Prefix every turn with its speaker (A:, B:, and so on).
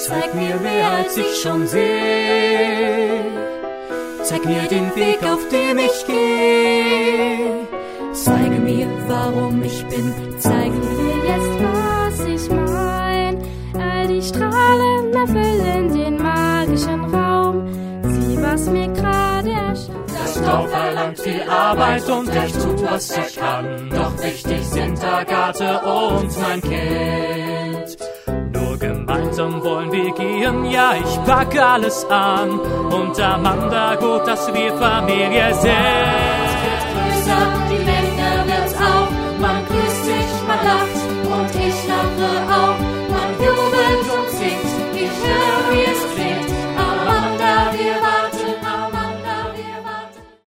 A: Zeig mir mehr, als ich schon sehe. Zeig mir den Weg, auf dem ich gehe. Zeige mir, warum ich bin. Zeige mir jetzt, was ich mein. All die Strahlen erfüllen den magischen Raum. Sieh, was mir gerade erscheint.
B: Das Dorf verlangt viel Arbeit und ich tut, was ich kann. Doch wichtig sind Agathe und mein Kind.
C: Nur gemeinsam wollen wir gehen, ja, ich pack alles an. Und Amanda, gut, dass wir Familie sind.
B: Die